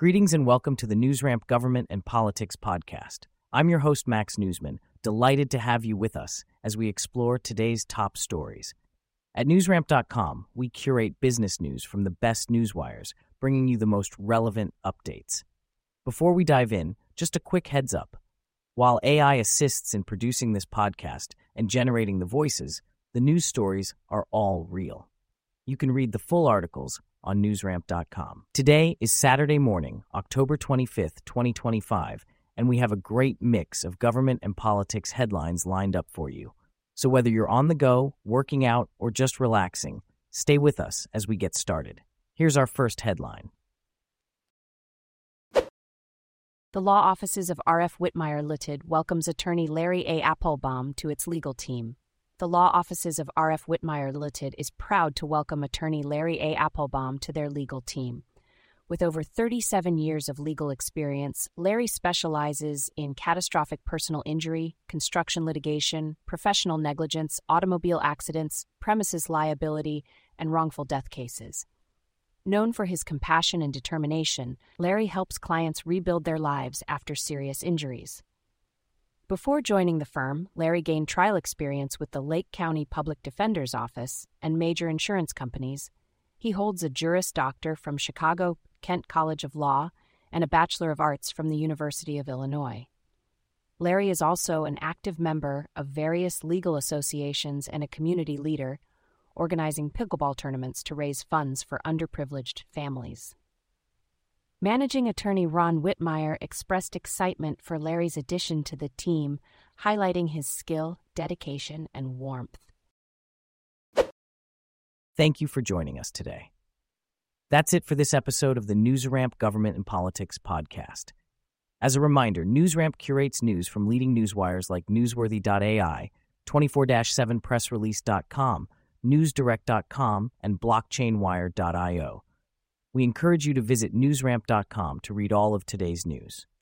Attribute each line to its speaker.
Speaker 1: Greetings and welcome to the NewsRamp Government and Politics podcast. I'm your host, Max Newsman, delighted to have you with us as we explore today's top stories. At newsramp.com, we curate business news from the best newswires, bringing you the most relevant updates. Before we dive in, just a quick heads up. While AI assists in producing this podcast and generating the voices, the news stories are all real. You can read the full articles on newsramp.com. Today is Saturday morning, October 25th, 2025, and we have a great mix of government and politics headlines lined up for you. So whether you're on the go, working out, or just relaxing, stay with us as we get started. Here's our first headline.
Speaker 2: The law offices of R.F. Whitmire Ltd. welcomes attorney Larry A. Applebaum to its legal team. The law offices of R.F. Whitmire Ltd. is proud to welcome attorney Larry A. Applebaum to their legal team. With over 37 years of legal experience, Larry specializes in catastrophic personal injury, construction litigation, professional negligence, automobile accidents, premises liability, and wrongful death cases. Known for his compassion and determination, Larry helps clients rebuild their lives after serious injuries. Before joining the firm, Larry gained trial experience with the Lake County Public Defender's Office and major insurance companies. He holds a Juris Doctor from Chicago Kent College of Law and a Bachelor of Arts from the University of Illinois. Larry is also an active member of various legal associations and a community leader, organizing pickleball tournaments to raise funds for underprivileged families. Managing attorney Ron Whitmire expressed excitement for Larry's addition to the team, highlighting his skill, dedication, and warmth.
Speaker 1: Thank you for joining us today. That's it for this episode of the NewsRamp Government and Politics podcast. As a reminder, NewsRamp curates news from leading newswires like Newsworthy.ai, 24/7pressrelease.com, newsdirect.com, and blockchainwire.io. We encourage you to visit newsramp.com to read all of today's news.